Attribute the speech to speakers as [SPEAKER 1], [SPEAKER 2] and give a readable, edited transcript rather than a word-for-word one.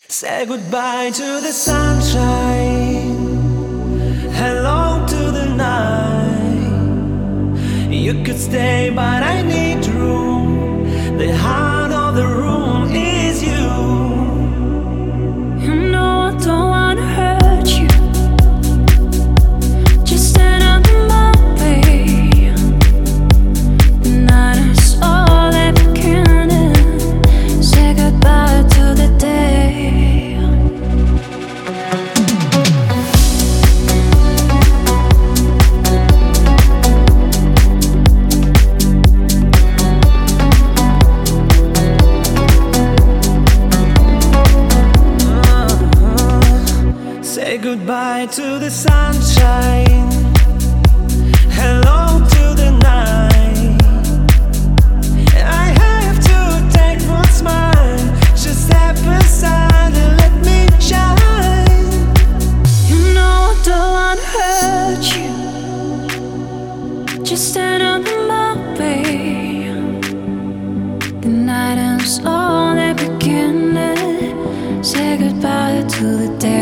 [SPEAKER 1] Say goodbye to the sunshine, hello to the night. You could stay, but I need room. The heart of the room is you.
[SPEAKER 2] You know I don't wanna hurt you. Just stand up in my way. The night is all that we can do. Say goodbye to the day.
[SPEAKER 1] Say goodbye to the sunshine, hello to the night. I have to take what's mine. Just step aside and let me shine.
[SPEAKER 2] You know I don't wanna hurt you. Just stand up in my way. The night is all that we can live. Say goodbye to the day.